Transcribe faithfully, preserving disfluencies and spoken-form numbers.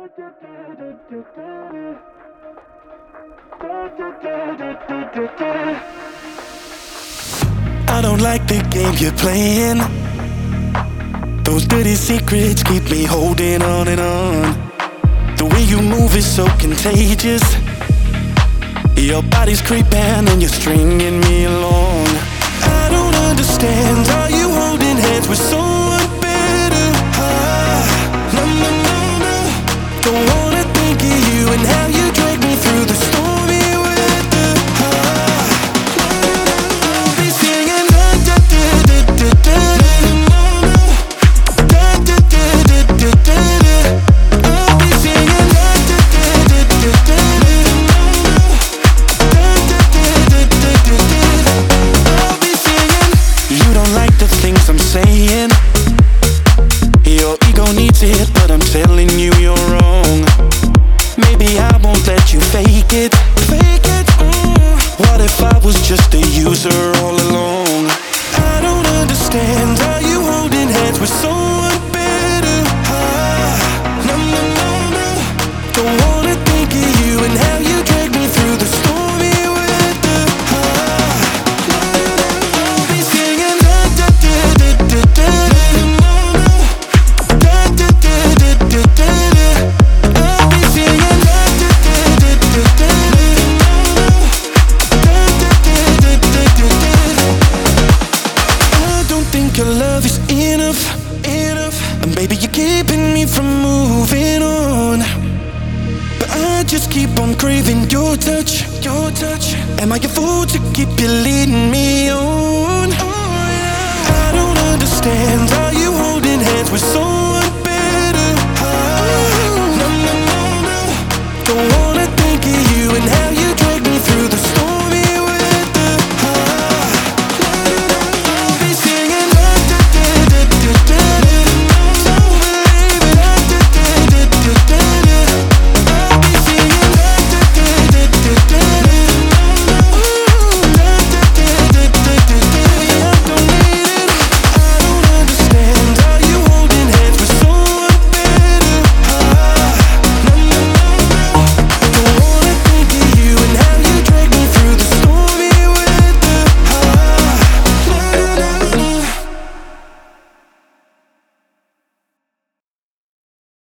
I don't like the game you're playing. Those dirty secrets keep me holding on and on. The way you move is so contagious. Your body's creeping and you're stringing me along. I don't understand, are you holding hands with someone better? Ah, no, no, no, no. Don't wanna think of you and how you drag me through the stormy weather. Ah, no, no, no, no. I'll be singing da da da da da da da, no, no. Da da da da da da da. I'll be singing da da da da da da da, no, no. Da da da da da da da. I'll be singing. You don't like the things I'm saying. Your ego needs it, but I'm telling you you're wrong. Maybe I won't let you fake it, fake it. Mm. What if I was just a user all along? I don't understand. Are you holding hands with someone better? Ah, no, no, no, no. Don't wanna think of you and how you drag me through the stormy weather. Ah, no, no, no. I'll be singing da da da da da da, no, no. Da da da da da da da. I'll be singing da da da da da da, no, no. Da da da da da da da. I don't think your love is enough, enough. And baby, you're keeping me from moving on. But I just keep on craving your touch, your touch. Am I a fool to keep you leading me on? Oh, yeah. I don't understand. Are you holding hands with someone?